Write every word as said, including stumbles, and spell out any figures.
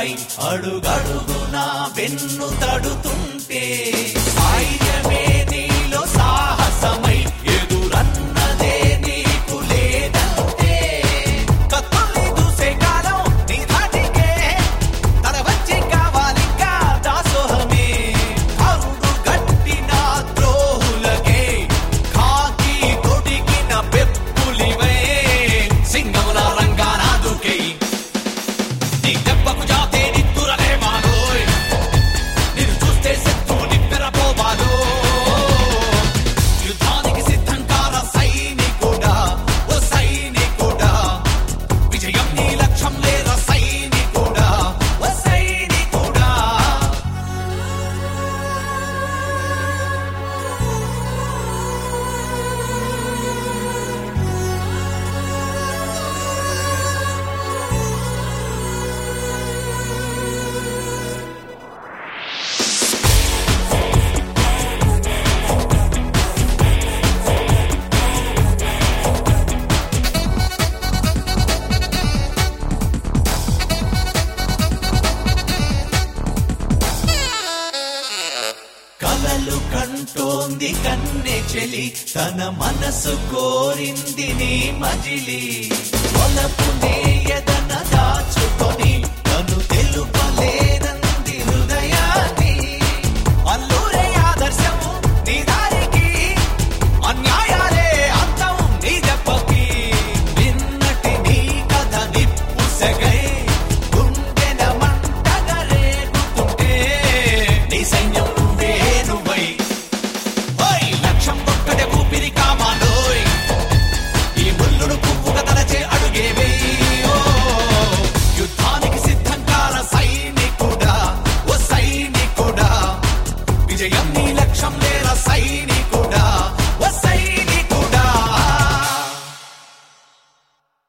తారై అడుగడుగునా వెన్ను తడుతుంటే ధైర్యమే నీలో సాహసమై ఎదురన్నదే నీకు లేదంటే కత్తుల్ని దూసే కాలం నీ ధాటికే తల వచ్చి కావాలిగా దాసోహమే అరుడు గట్టిన ద్రోహులకే కాకి తొడిగిన పెప్పులివే సింగముల రంగాన దూకే నీ దెబ్బకు జాతే నిత్తురలే మానోయ్ నిన్ను చూస్తే శత్రువు నిప్పెరపోవాలో యుద్ధానికి సిద్ధం కార సైనికుడా ఓ సైనికుడా విజయం నీ లక్ష్యం లేరా సైనికుడా ఓ సైనికుడా కలలు కంటోంది కన్నె చెలి తన మనసు కోరింది నీ మజిలి వలపు